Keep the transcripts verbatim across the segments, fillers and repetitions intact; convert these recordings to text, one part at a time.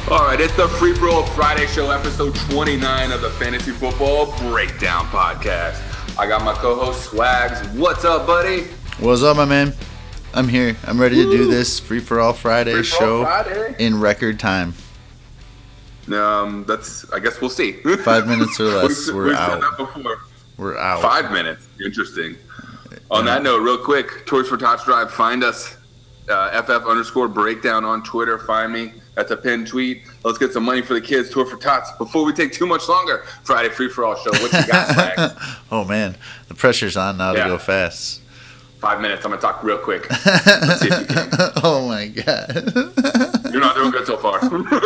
All right, it's the Free For All Friday Show, episode twenty-nine of the Fantasy Football Breakdown Podcast. I got my co-host Swags. What's up, buddy? What's up, my man? I'm here. I'm ready Woo. to do this Free For All Friday Free for show all Friday. in record time. Um, that's. I guess we'll see. Five minutes or less. we've, We're we've out. Said that before. We're out. Five minutes. Interesting. On that note, real quick, Toys for Tots Drive. Find us. Uh, F F underscore breakdown on Twitter. Find me. That's a pinned tweet. Let's get some money for the kids. Tour for Tots. Before we take too much longer, Friday Free For All Show. What you got, Swags? Oh, man. The pressure's on now yeah. to go fast. Five minutes. I'm going to talk real quick. Let's see if you can. Oh, my God. You're not doing good so far.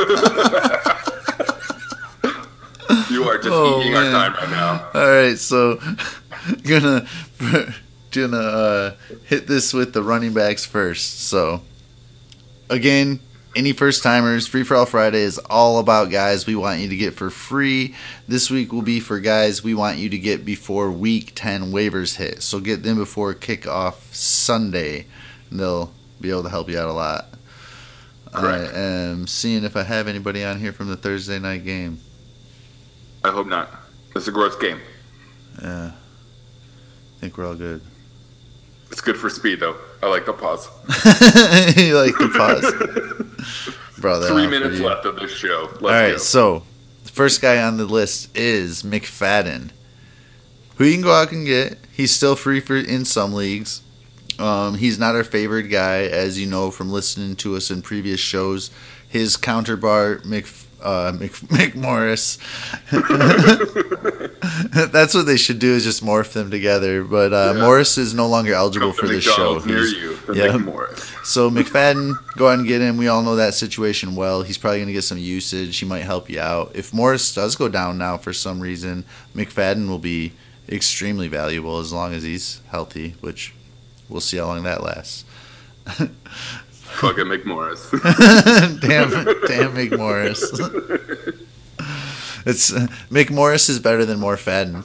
You are just oh, eating man. our time right now. All right, so gonna gonna uh, hit this with the running backs first. So again, any first timers, Free For All Friday is all about guys we want you to get for free. This week will be for guys we want you to get before week ten waivers hit. So get them before kickoff Sunday, and they'll be able to help you out a lot. Correct. I am seeing if I have anybody on here from the Thursday night game. I hope not. It's a gross game. Yeah. I think we're all good. It's good for speed, though. I like the pause. You like the pause? Bro, Three minutes left of this show. Let's all right, go. So the first guy on the list is McFadden, who you can go out and get. He's still free for in some leagues. Um, he's not our favorite guy, as you know from listening to us in previous shows. His counterpart, Mc, uh, Mc, McMorris. That's what they should do, is just morph them together. But uh, yeah. Morris is no longer eligible Come for this McDonald's show. Near He's, you, yeah. McMorris. So McFadden, go ahead and get him. We all know that situation well. He's probably going to get some usage. He might help you out. If Morris does go down now for some reason, McFadden will be extremely valuable as long as he's healthy, which we'll see how long that lasts. Fucking McMorris. damn, damn McMorris. It's uh, McMorris is better than MorFadden.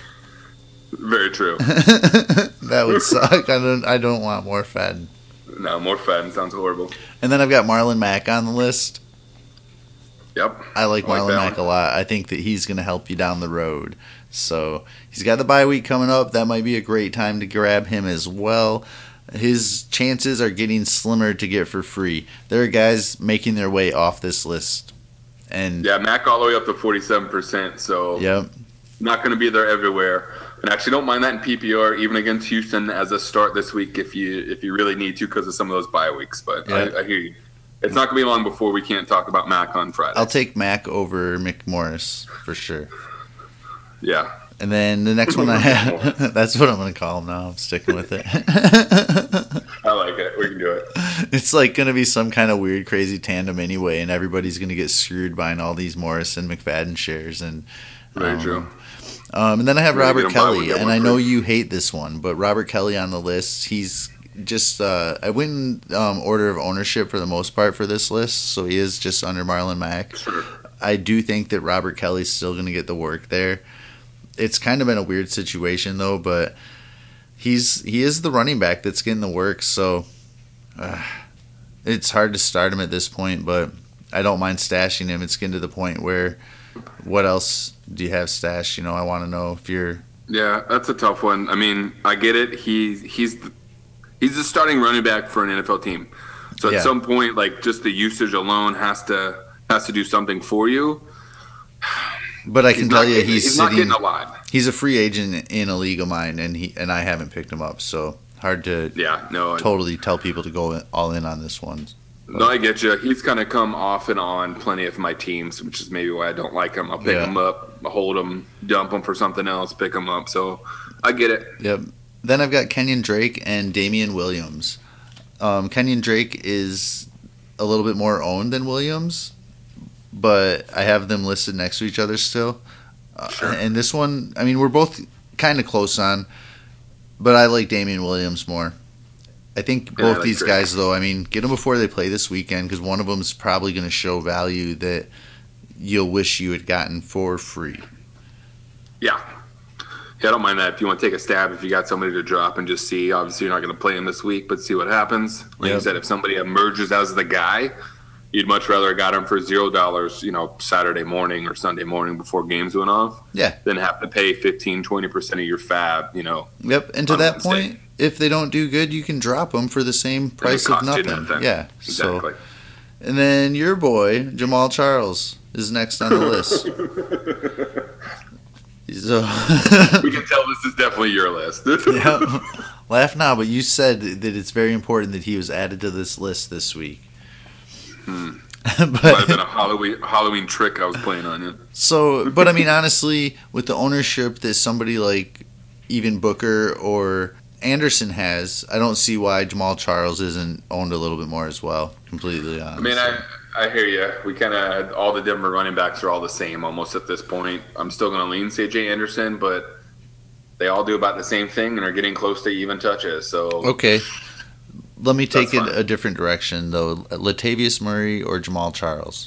Very true. That would suck. I don't. I don't want MorFadden. No, MorFadden sounds horrible. And then I've got Marlon Mack on the list. Yep. I like I Marlon like Mack one. a lot. I think that he's going to help you down the road. So he's got the bye week coming up. That might be a great time to grab him as well. His chances are getting slimmer to get for free. There are guys making their way off this list. And yeah, Mac all the way up to forty-seven percent, so yep. Not going to be there everywhere. And actually don't mind that in P P R, even against Houston as a start this week if you if you really need to because of some of those bye weeks. But yep. I, I hear you. It's not going to be long before we can't talk about Mac on Friday. I'll take Mac over McMorris for sure. Yeah. And then the next one I have, that's what I'm going to call him now. I'm sticking with it. I like it. We can do it. It's like going to be some kind of weird, crazy tandem anyway, and everybody's going to get screwed buying all these Morris and McFadden shares. And Very um, true. Um, and then I have We're Robert Kelly, buy, and I know you hate this one, but Robert Kelly on the list, he's just, uh, I went in um, order of ownership for the most part for this list, so he is just under Marlon Mack. Sure. I do think that Robert Kelly's still going to get the work there. It's kind of been a weird situation though, but he's he is the running back that's getting the work, so uh, it's hard to start him at this point, but I don't mind stashing him. It's getting to the point where what else do you have stashed? You know, I want to know if you're... Yeah, that's a tough one. I mean, I get it. He's he's the, he's the starting running back for an N F L team. So at yeah. some point, like, just the usage alone has to has to do something for you. But I can he's tell not, you, he's, he's sitting, not getting a lot. He's a free agent in a league of mine, and he and I haven't picked him up. So hard to yeah, no, totally tell people to go all in on this one. But. No, I get you. He's kind of come off and on plenty of my teams, which is maybe why I don't like him. I'll pick yeah. him up, hold him, dump him for something else, pick him up. So I get it. Yep. Then I've got Kenyon Drake and Damian Williams. Um, Kenyon Drake is a little bit more owned than Williams, but I have them listed next to each other still. Sure. Uh, and this one, I mean, we're both kind of close on, but I like Damian Williams more. I think Yeah, both I like these Drake. guys, though, I mean, get them before they play this weekend because one of them is probably going to show value that you'll wish you had gotten for free. Yeah. Yeah, I don't mind that. If you want to take a stab, if you got somebody to drop and just see, obviously you're not going to play him this week, but see what happens. Like Yep. you said, if somebody emerges as the guy, you'd much rather have got him for zero dollars, you know, Saturday morning or Sunday morning before games went off. Yeah. Than have to pay fifteen, twenty percent of your fab, you know. Yep. And to that point, if they don't do good, you can drop them for the same price of nothing. nothing. Yeah. Exactly. So, and then your boy, Jamal Charles, is next on the list. So we can tell this is definitely your list. Yeah. Laugh now, but you said that it's very important that he was added to this list this week. Hmm. but, Might have been a Halloween Halloween trick I was playing on you. So, but I mean, honestly, with the ownership that somebody like even Booker or Anderson has, I don't see why Jamal Charles isn't owned a little bit more as well. Completely honest. I mean, I I hear you. We kind of all the Denver running backs are all the same almost at this point. I'm still going to lean C J Anderson, but they all do about the same thing and are getting close to even touches. So okay, let me take it a different direction though. Latavius Murray or Jamal Charles?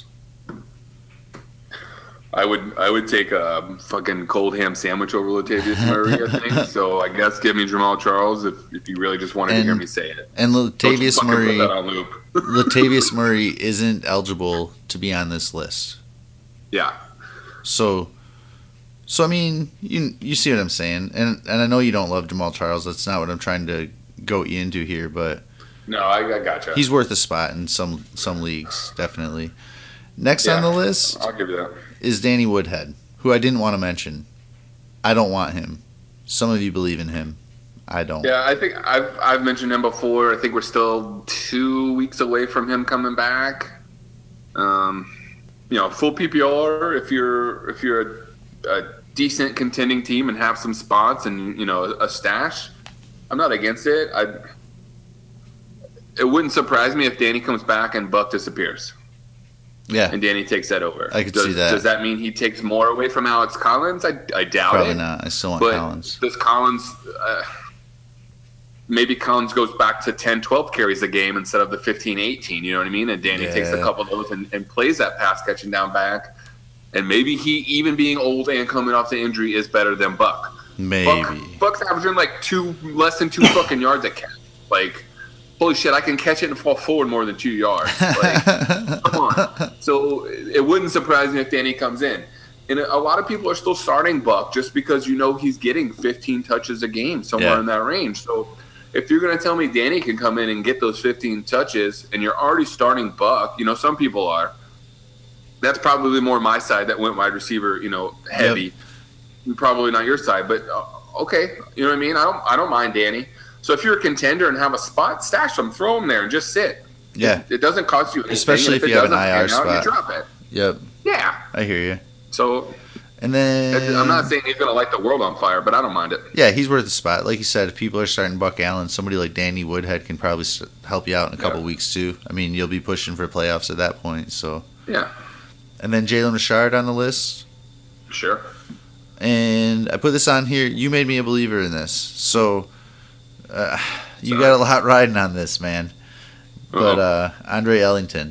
I would I would take a fucking cold ham sandwich over Latavius Murray, I think. So I guess give me Jamal Charles if, if you really just wanted and, to hear me say it. And Latavius Murray, Latavius Murray isn't eligible to be on this list. Yeah. So, so I mean, you you see what I'm saying, and and I know you don't love Jamal Charles. That's not what I'm trying to goat you into here, but no, I, I gotcha. He's worth a spot in some some leagues, definitely. Next yeah, on the list, I'll give you that. Is Danny Woodhead, who I didn't want to mention. I don't want him. Some of you believe in him. I don't. Yeah, I think I've I've mentioned him before. I think we're still two weeks away from him coming back. Um, you know, full P P R if you're if you're a, a decent contending team and have some spots and you know a stash. I'm not against it. I. It wouldn't surprise me if Danny comes back and Buck disappears. Yeah. And Danny takes that over. I could does, see that. Does that mean he takes more away from Alex Collins? I, I doubt Probably it. Probably not. I still want but Collins. Does Collins uh, – maybe Collins goes back to ten, twelve carries a game instead of the fifteen, eighteen, you know what I mean? And Danny yeah. takes a couple of those and, and plays that pass catching down back. And maybe he, even being old and coming off the injury, is better than Buck. Maybe. Buck, Buck's averaging like two – less than two fucking yards a catch. Like – holy shit, I can catch it and fall forward more than two yards. Like, come on. So it wouldn't surprise me if Danny comes in. And a lot of people are still starting Buck just because you know he's getting fifteen touches a game, somewhere yeah. in that range. So if you're going to tell me Danny can come in and get those fifteen touches and you're already starting Buck, you know, some people are, that's probably more my side that went wide receiver, you know, heavy. Yep. Probably not your side, but uh, okay. You know what I mean? I don't, I don't mind Danny. So if you're a contender and have a spot, stash them, throw them there, and just sit. Yeah. It, it doesn't cost you anything. Especially if, if you have an I R spot. Out, you drop it. Yep. Yeah. I hear you. So and then I'm not saying he's going to light the world on fire, but I don't mind it. Yeah, he's worth a spot. Like you said, if people are starting Buck Allen, somebody like Danny Woodhead can probably help you out in a couple yeah. weeks too. I mean, you'll be pushing for playoffs at that point. So yeah. And then Jalen Richard on the list. Sure. And I put this on here. You made me a believer in this. So uh, you Sorry. got a lot riding on this, man. But uh, Andre Ellington.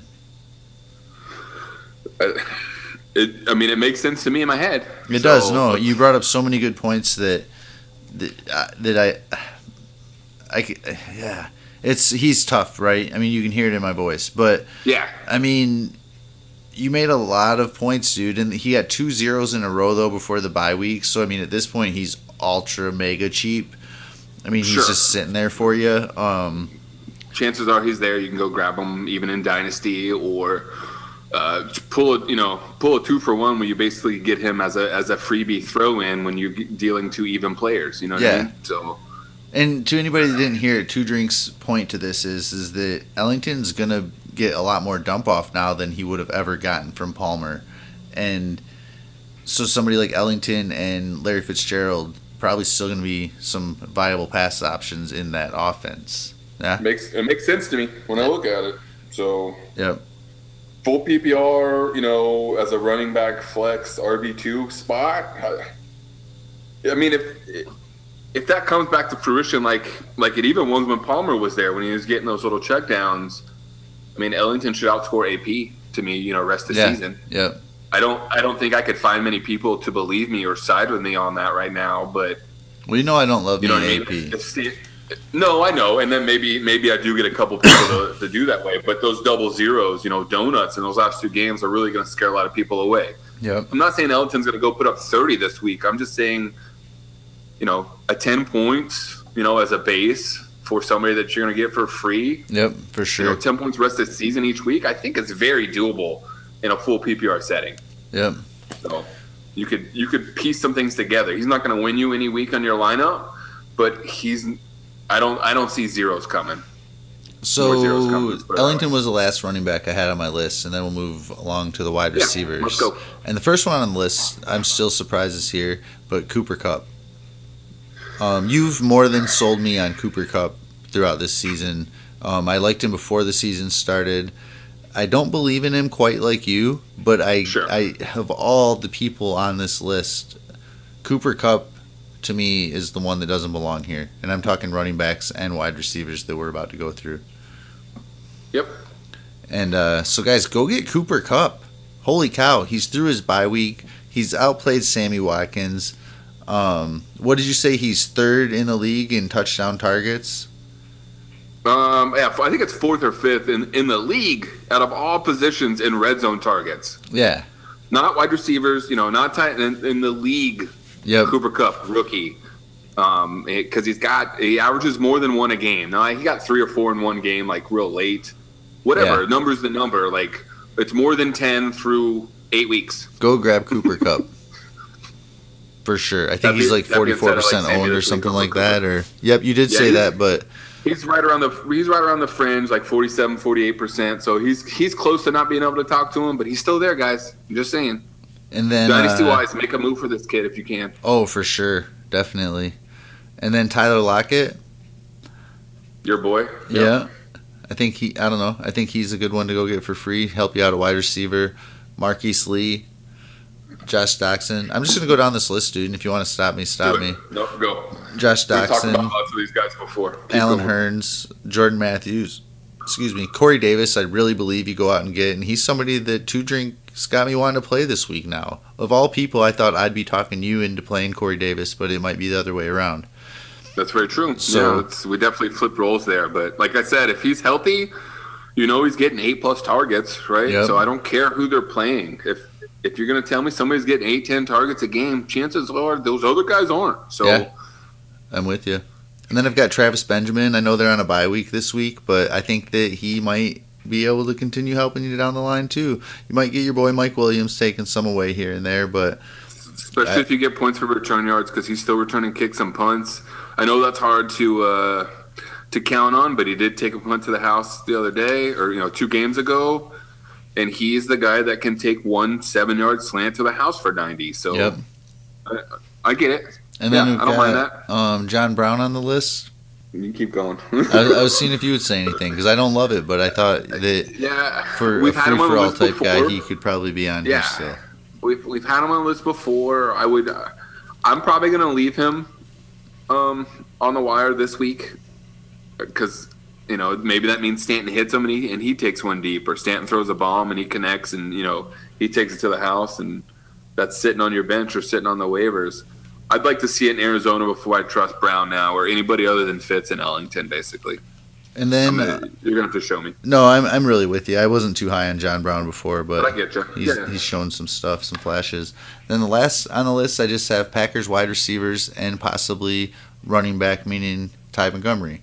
Uh, it, I mean, it makes sense to me in my head. It so, does. No, you brought up so many good points that that, uh, that I, I, yeah, it's he's tough, right? I mean, you can hear it in my voice, but yeah, I mean, you made a lot of points, dude, and he got two zeros in a row though before the bye week. So I mean, at this point, he's ultra mega cheap. I mean, he's sure. just sitting there for you. Um, Chances are he's there. You can go grab him even in Dynasty or uh, pull a you know pull a two for one where you basically get him as a as a freebie throw in when you're dealing to even players. You know what yeah. I mean? So. And to anybody that didn't hear it, Two Drinks' point to this is is that Ellington's gonna get a lot more dump off now than he would have ever gotten from Palmer, and so somebody like Ellington and Larry Fitzgerald probably still gonna be some viable pass options in that offense. Yeah, makes it makes sense to me when I look at it. So yep. Full P P R, you know, as a running back flex R B two spot. I mean, if if that comes back to fruition, like like it even was when Palmer was there, when he was getting those little checkdowns. I mean, Ellington should outscore A P to me, you know, rest of the yeah. season. Yep. I don't I don't think I could find many people to believe me or side with me on that right now, but well, you know, I don't love you know me what I mean? A P. If, if, No, I know, and then maybe maybe I do get a couple people to, to do that way. But those double zeros, you know, donuts in those last two games are really going to scare a lot of people away. Yep. I'm not saying Ellington's going to go put up thirty this week. I'm just saying, you know, a ten points, you know, as a base for somebody that you're going to get for free. Yep, for sure. You know, ten points rest of the season each week. I think it's very doable in a full P P R setting. Yep. So you could you could piece some things together. He's not going to win you any week on your lineup, but he's. I don't. I don't see zeros coming. So zeros coming, Ellington was the last running back I had on my list, and then we'll move along to the wide yeah, receivers. Let's go. And the first one on the list, I'm still surprised is here, but Cooper Kupp. Um, you've more than sold me on Cooper Kupp throughout this season. Um, I liked him before the season started. I don't believe in him quite like you, but I, sure. I of all the people on this list, Cooper Kupp to me is the one that doesn't belong here. And I'm talking running backs and wide receivers that we're about to go through. Yep. And uh, so, guys, go get Cooper Kupp. Holy cow, he's through his bye week. He's outplayed Sammy Watkins. Um, what did you say? He's third in the league in touchdown targets? Um, yeah, I think it's fourth or fifth in, in the league out of all positions in red zone targets. Yeah. Not wide receivers, you know, not tight in, in the league. Yep. Cooper Kupp, rookie, um, because he's got he averages more than one a game. Now he got three or four in one game, like real late. Whatever, yeah. number's the number. Like it's more than ten through eight weeks. Go grab Cooper Kupp for sure. I think That'd he's be, like forty-four percent like owned or something like that. Or yep, you did yeah, say that, but he's right around the he's right around the fringe, like forty-seven, forty-eight percent. So he's he's close to not being able to talk to him, but he's still there, guys. I'm just saying. And then Dynasty uh, wise, make a move for this kid if you can. Oh, for sure, definitely. And then Tyler Lockett, your boy. Yep. Yeah, I think he. I don't know. I think he's a good one to go get for free. Help you out a wide receiver. Marquise Lee, Josh Doxson. I'm just gonna go down this list, dude. And if you want to stop me, stop me. No, go. Josh Doxson. We've talked about lots of these guys before. Keep Alan going. Hearns, Jordan Matthews. Excuse me, Corey Davis. I really believe you go out and get, and he's somebody that Two Drinks got me wanting to play this week. Now, of all people, I thought I'd be talking you into playing Corey Davis, but it might be the other way around. That's very true. So, yeah, it's, we definitely flipped roles there. But like I said, if he's healthy, you know he's getting eight plus targets, right? Yep. So I don't care who they're playing. If if you're going to tell me somebody's getting eight, ten targets a game, chances are those other guys aren't. So yeah, I'm with you. And then I've got Travis Benjamin. I know they're on a bye week this week, but I think that he might be able to continue helping you down the line too. You might get your boy Mike Williams taking some away here and there, but especially I, if you get points for return yards because he's still returning kicks and punts. I know that's hard to uh, to count on, but he did take a punt to the house the other day, or you know, two games ago, and he's the guy that can take one seven-yard slant to the house for ninety. So yep. I, I get it. And then yeah, we've I don't got mind that. Um, John Brown on the list. You can keep going. I, I was seeing if you would say anything because I don't love it, but I thought that yeah, for we've a had him on the free-for-all list type before. guy, he could probably be on yeah. here still. We've we've had him on the list before. I would. Uh, I'm probably going to leave him um, on the wire this week because you know maybe that means Stanton hits him and he and he takes one deep, or Stanton throws a bomb and he connects and you know he takes it to the house, and that's sitting on your bench or sitting on the waivers. I'd like to see it in Arizona before I trust Brown now, or anybody other than Fitz and Ellington, basically. And then gonna, you're gonna have to show me. No, I'm I'm really with you. I wasn't too high on John Brown before, but, but I get you. He's yeah. he's shown some stuff, some flashes. Then the last on the list, I just have Packers wide receivers and possibly running back, meaning Ty Montgomery.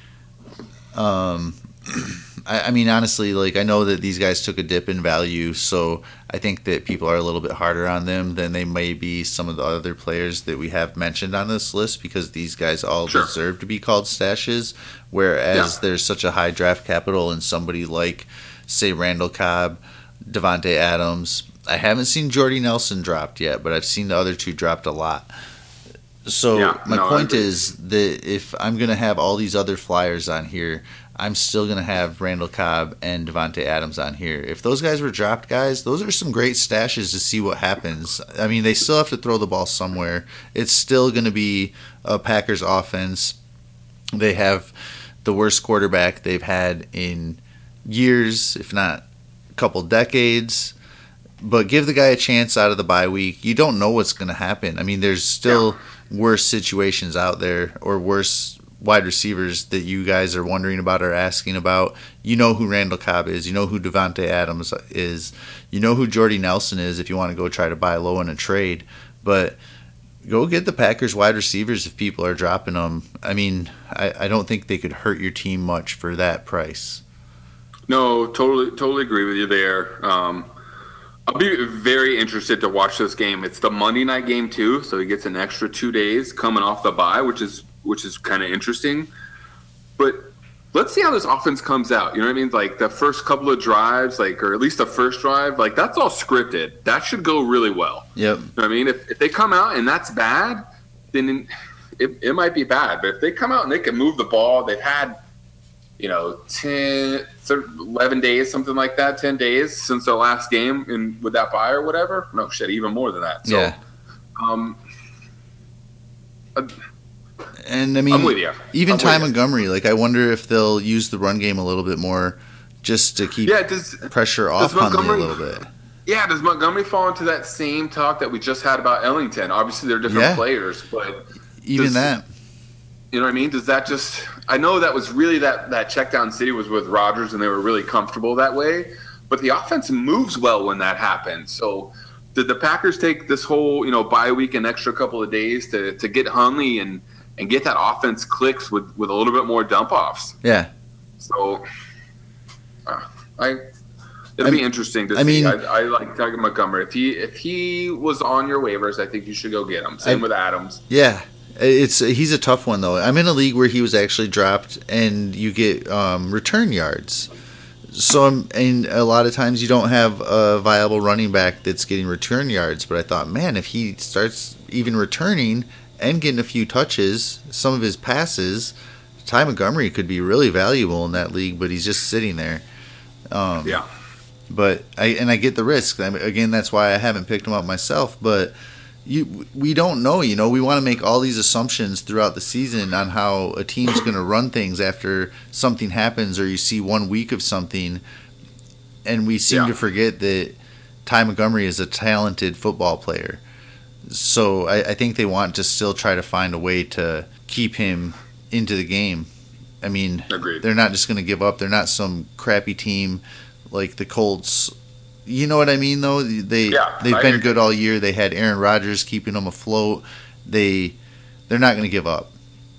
Um, I, I mean, honestly, like I know that these guys took a dip in value, so I think that people are a little bit harder on them than they may be some of the other players that we have mentioned on this list, because these guys all sure. deserve to be called stashes, whereas yeah. there's such a high draft capital in somebody like, say, Randall Cobb, Devontae Adams. I haven't seen Jordy Nelson dropped yet, but I've seen the other two dropped a lot. So yeah, my no, point is that if I'm going to have all these other flyers on here, I'm still going to have Randall Cobb and Devontae Adams on here. If those guys were dropped, guys, those are some great stashes to see what happens. I mean, they still have to throw the ball somewhere. It's still going to be a Packers offense. They have the worst quarterback they've had in years, if not a couple decades. But give the guy a chance out of the bye week. You don't know what's going to happen. I mean, there's still yeah. worse situations out there, or worse wide receivers that you guys are wondering about or asking about. You know who Randall Cobb is. You know who Devontae Adams is. You know who Jordy Nelson is if you want to go try to buy low in a trade. But go get the Packers wide receivers if people are dropping them. I mean, I, I don't think they could hurt your team much for that price. No, totally, totally agree with you there. Um, I'll be very interested to watch this game. It's the Monday night game too, so he gets an extra two days coming off the bye, which is which is kind of interesting. But let's see how this offense comes out. You know what I mean? Like the first couple of drives, like or at least the first drive, like that's all scripted. That should go really well. Yep. You know what I mean? If if they come out and that's bad, then it, it might be bad. But if they come out and they can move the ball, they've had, you know, ten, eleven days, something like that, ten days since their last game in with that bye or whatever. No shit, even more than that. So, yeah. Um, uh, and I mean, I'm with you. even I'm Ty with you. Montgomery, like I wonder if they'll use the run game a little bit more just to keep Yeah, does, pressure off does Hundley a Montgomery- little bit. Yeah, does Montgomery fall into that same talk that we just had about Ellington? Obviously, they're different Yeah. players, but Even does- that. You know what I mean? Does that just – I know that was really that, that check down city was with Rodgers, and they were really comfortable that way. But the offense moves well when that happens. So did the Packers take this whole, you know, bye week an extra couple of days to, to get Hundley and, and get that offense clicks with, with a little bit more dump-offs? Yeah. So uh, I it'll I be mean- interesting to I see. mean- I, I like Ty Montgomery. If he, if he was on your waivers, I think you should go get him. Same I- with Adams. Yeah. It's he's a tough one though. I'm in a league where he was actually dropped, and you get um, return yards. So I'm, and a lot of times you don't have a viable running back that's getting return yards. But I thought, man, if he starts even returning and getting a few touches, some of his passes, Ty Montgomery could be really valuable in that league. But he's just sitting there. Um, Yeah. But I and I get the risk. I mean, again, that's why I haven't picked him up myself. But you, we don't know. You know, we want to make all these assumptions throughout the season on how a team's going to run things after something happens, or you see one week of something, and we seem Yeah. to forget that Ty Montgomery is a talented football player. So I, I think they want to still try to find a way to keep him into the game. I mean, Agreed. they're not just going to give up. They're not some crappy team like the Colts. You know what I mean, though? They Yeah, they've I been agree. good all year. They had Aaron Rodgers keeping them afloat. They they're not going to give up.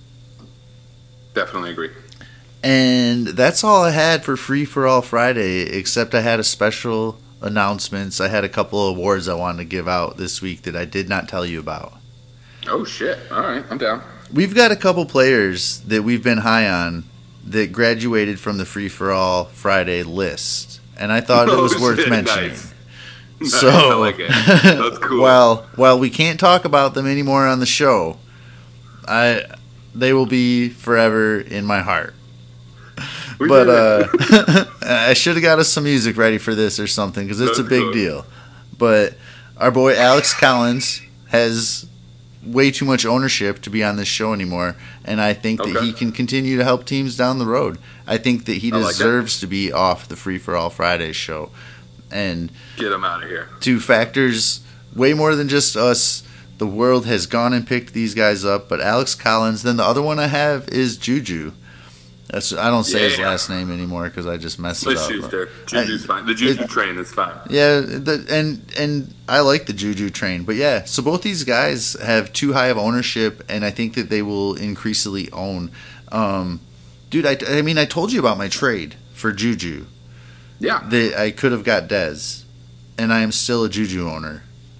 Definitely agree. And that's all I had for Free for All Friday. Except I had a special announcements. I had a couple of awards I wanted to give out this week that I did not tell you about. Oh shit! All right, I'm down. We've got a couple players that we've been high on that graduated from the Free for All Friday list, and I thought it Oh, was worth shit, mentioning. nice. So, Nice, I like it. That's cool. While while we can't talk about them anymore on the show, I they will be forever in my heart. We But did it. uh, I should have got us some music ready for this or something because it's a That's big cool. deal. But our boy Alex Collins has way too much ownership to be on this show anymore, and I think that Okay. he can continue to help teams down the road. I think that he I like deserves to be off the Free for All Fridays show. And Get him out of here. to factors way more than just us, the world has gone and picked these guys up. But Alex Collins, then the other one I have is Juju. That's I don't say his Yeah. last name anymore because I just messed it Let's up. Schuster. Juju's fine. The Juju it- train is fine. Yeah, the, and and I like the Juju train, but yeah. So both these guys have too high of ownership, and I think that they will increasingly own. Um, dude, I, I mean, I told you about my trade for Juju. Yeah. That I could have got Dez, and I am still a Juju owner.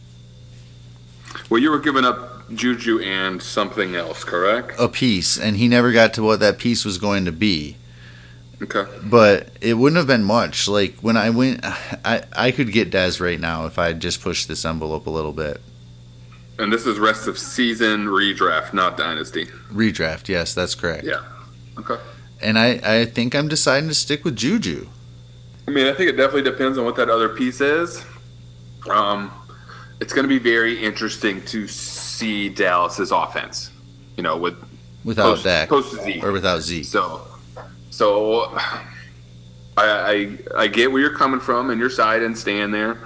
Well, you were giving up Juju and something else, correct? A piece, and he never got to what that piece was going to be. Okay. But it wouldn't have been much. Like when I went, I I could get Dez right now if I just pushed this envelope a little bit. And this is rest of season redraft, not dynasty. Redraft, yes, that's correct. Yeah. Okay. And I I think I'm deciding to stick with Juju. I mean, I think it definitely depends on what that other piece is. Um, it's going to be very interesting to see Dallas's offense. You know, with Without post, Dak post Zeke. or without Zeke. So, so I, I I get where you're coming from and your side and staying there.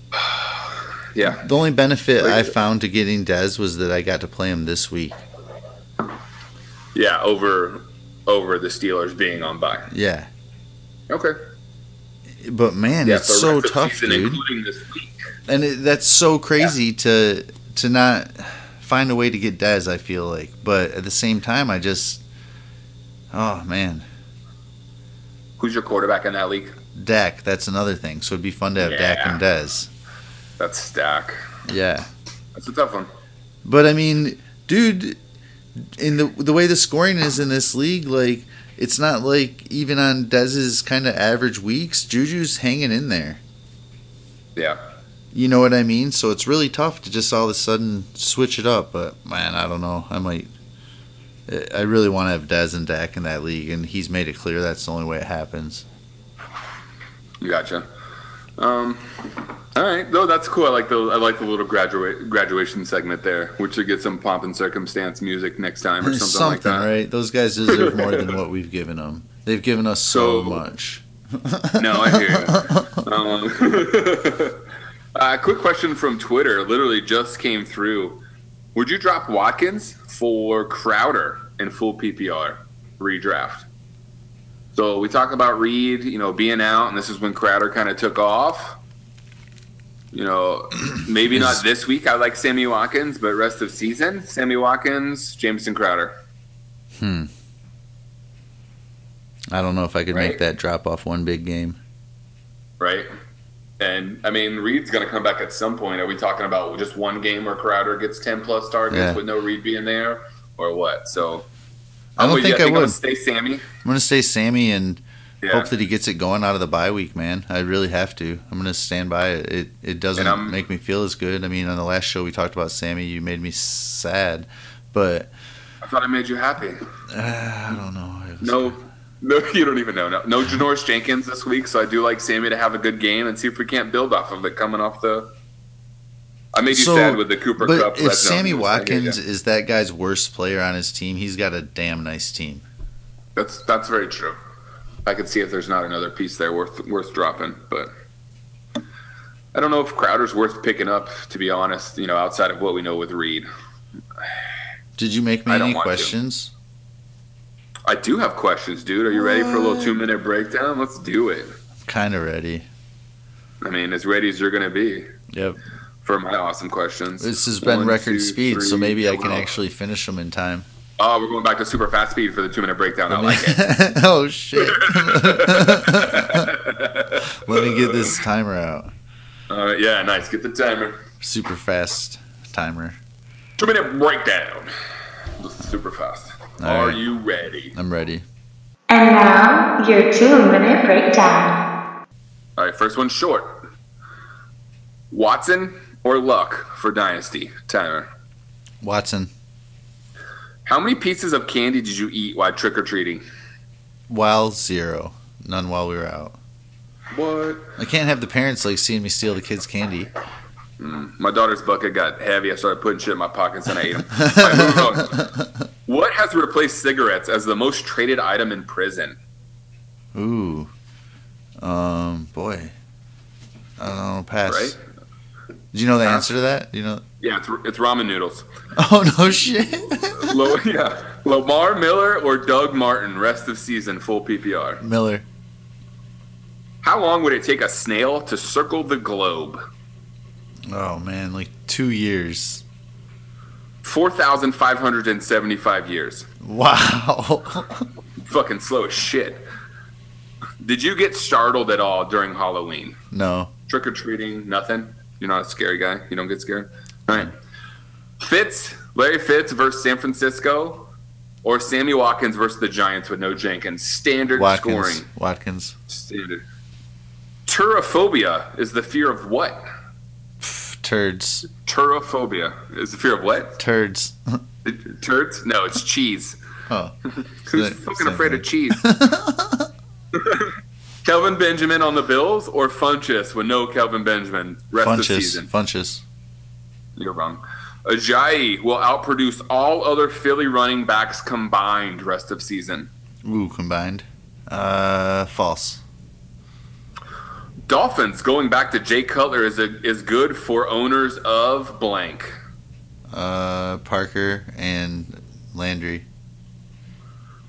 Yeah. The only benefit Like- I found to getting Dez was that I got to play him this week. Yeah, over over the Steelers being on bye. Yeah. Okay. But man, Yeah, it's so so rest of tough, season, dude. including this week. And it, that's so crazy Yeah. to to not find a way to get Dez, I feel like. But at the same time, I just, oh man, Who's your quarterback in that league? Dak. That's another thing. So it'd be fun to have Yeah. Dak and Dez. That's Stack. Yeah. That's a tough one. But I mean, dude, in the the way the scoring is in this league, like it's not like even on Dez's kind of average weeks, Juju's hanging in there. Yeah. You know what I mean? So it's really tough to just all of a sudden switch it up. But man, I don't know. I might. I really want to have Dez and Dak in that league, and he's made it clear that's the only way it happens. Gotcha. Um, all right, though that's cool. I like the I like the little graduate graduation segment there. We should get some pomp and circumstance music next time or something, Something like that. right? Those guys deserve more than what we've given them. They've given us so, So- much. No, I hear you. Um, uh, quick question from Twitter. Literally just came through. Would you drop Watkins for Crowder in full P P R redraft? So we talk about Reed, you know, being out, and this is when Crowder kind of took off. You know, maybe not this week. I like Sammy Watkins, but rest of season, Sammy Watkins, Jameson Crowder. Hmm. I don't know if I could Right. make that drop off one big game. Right? And, I mean, Reed's going to come back at some point. Are we talking about just one game where Crowder gets ten-plus targets Yeah. with no Reed being there, or what? So, I I'm don't with you. think I think I'm would. going to stay Sammy. I'm going to stay Sammy and Yeah. hope that he gets it going out of the bye week, man. I really have to. I'm going to stand by it. It, it doesn't And I'm- make me feel as good. I mean, on the last show we talked about Sammy, you made me sad. But I thought I made you happy. uh, I don't know. It was- No, no, you don't even know. No, no Janoris Jenkins this week, so I do like Sammy to have a good game and see if we can't build off of it coming off the. I made you So, sad with the Cooper But Cup. if red zone Sammy news. I hear ya. Watkins is that guy's worst player on his team, he's got a damn nice team. That's that's very true. I could see if there's not another piece there worth worth dropping, but I don't know if Crowder's worth picking up. To be honest, you know, outside of what we know with Reed, Did you make me I don't any want to. questions? I do have questions, dude. Are you ready for a little two minute breakdown? Let's do it. Kind of ready. I mean, as ready as you're gonna be Yep. for my awesome questions. This has been One, record two, speed, so three, maybe I go. can actually finish them in time. Oh, we're going back to super fast speed for the two minute breakdown. I like it. Oh shit! Let me get this timer out. Uh, yeah, nice. Get the timer. Super fast timer. Two minute breakdown. Super fast. All Are right. you ready? I'm ready. And now, your two-minute breakdown. All right, first one short. Watson or Luck for Dynasty? Timer. Watson. How many pieces of candy did you eat while trick or treating? While zero. None while we were out. What? I can't have the parents like seeing me steal the kids' candy. Mm, my daughter's bucket got heavy. I started putting shit in my pockets and I ate them. All right, moving on. What has replaced cigarettes as the most traded item in prison? Ooh. Um, boy. I don't know. Pass. Right? Did you know the Pass. answer to that? Do you know? Yeah, it's, it's ramen noodles. Oh no shit. Lo, yeah, Lamar Miller or Doug Martin, rest of season, full P P R. Miller. How long would it take a snail to circle the globe? Oh man, like two years. four thousand five hundred seventy-five years. Wow. Fucking slow as shit. Did you get startled at all during Halloween? No. Trick or treating, nothing? You're not a scary guy? You don't get scared? All right. Fitz, Larry Fitz versus San Francisco, or Sammy Watkins versus the Giants with no Jenkins? Standard Watkins. scoring. Watkins. Standard. Turophobia is the fear of what? Pff, turds. Turophobia is the fear of what? Turds. Turds? No, it's cheese. Oh. Who's Same- fucking same afraid thing. of cheese? Kelvin Benjamin on the Bills or Funchess with no Kelvin Benjamin rest of the Funches. season? Funches. You're wrong. Ajayi will outproduce all other Philly running backs combined rest of season. Ooh, combined. Uh, false. Dolphins going back to Jay Cutler is a, is good for owners of blank. Uh, Parker and Landry.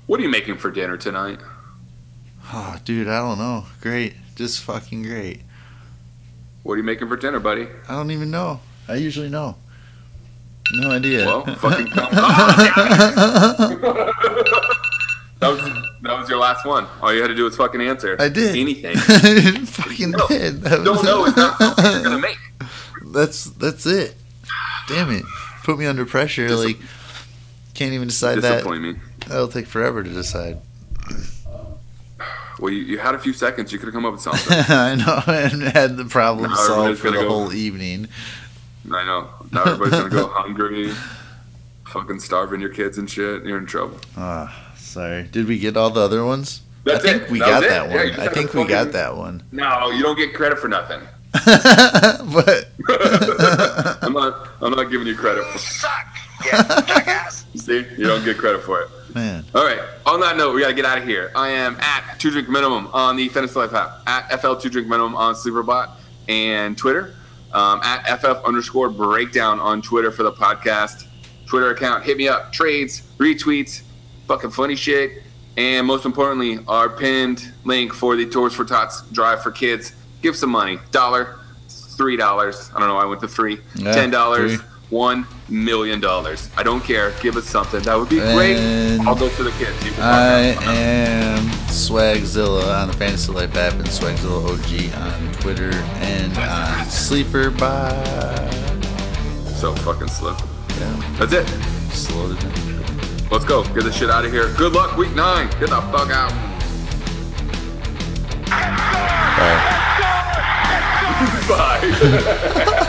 What are you making for dinner tonight? Oh, dude, I don't know. Great. Just fucking great. What are you making for dinner, buddy? I don't even know. I usually know. No idea. Well, fucking come on. That was that was your last one. All you had to do was fucking answer. I did. Anything. I fucking no. did. That Don't was... know. It's not something you're gonna make. That's that's it. Damn it. Put me under pressure. Dis- like can't even decide that. Disappoint me. That'll take forever to decide. Well, you, you had a few seconds. You could have come up with something. I know, and had the problem now solved for the go, whole evening. I know. Now everybody's gonna go hungry, fucking starving your kids and shit. You're in trouble. Ah, oh, sorry. Did we get all the other ones? That's I think it. we that got that one. Yeah, I think we fucking... got that one. No, you don't get credit for nothing. But I'm not. I'm not giving you credit for. Suck. Yeah, jackass. See, you don't get credit for it. Man. All right. On that note, we got to get out of here. I am at Two Drink Minimum on the Fantasy Life app, at F L Two Drink Minimum on Sleeperbot and Twitter, um, at F F underscore Breakdown on Twitter for the podcast Twitter account. Hit me up. Trades, retweets, fucking funny shit, and most importantly, our pinned link for the Tours for Tots Drive for Kids. Give some money. Dollar, three dollars. I don't know. I went to three. Yeah, Ten dollars. three. One million dollars. I don't care. Give us something. That would be great. And I'll go to the kids. You can I talk now. am Swagzilla on the Fantasy Life app and Swagzilla O G on Twitter and on Sleeperbot. So fucking slow. Yeah, That's it. slow it down. Let's go. Get this shit out of here. Good luck, week nine. Get the fuck out. Bye. Bye.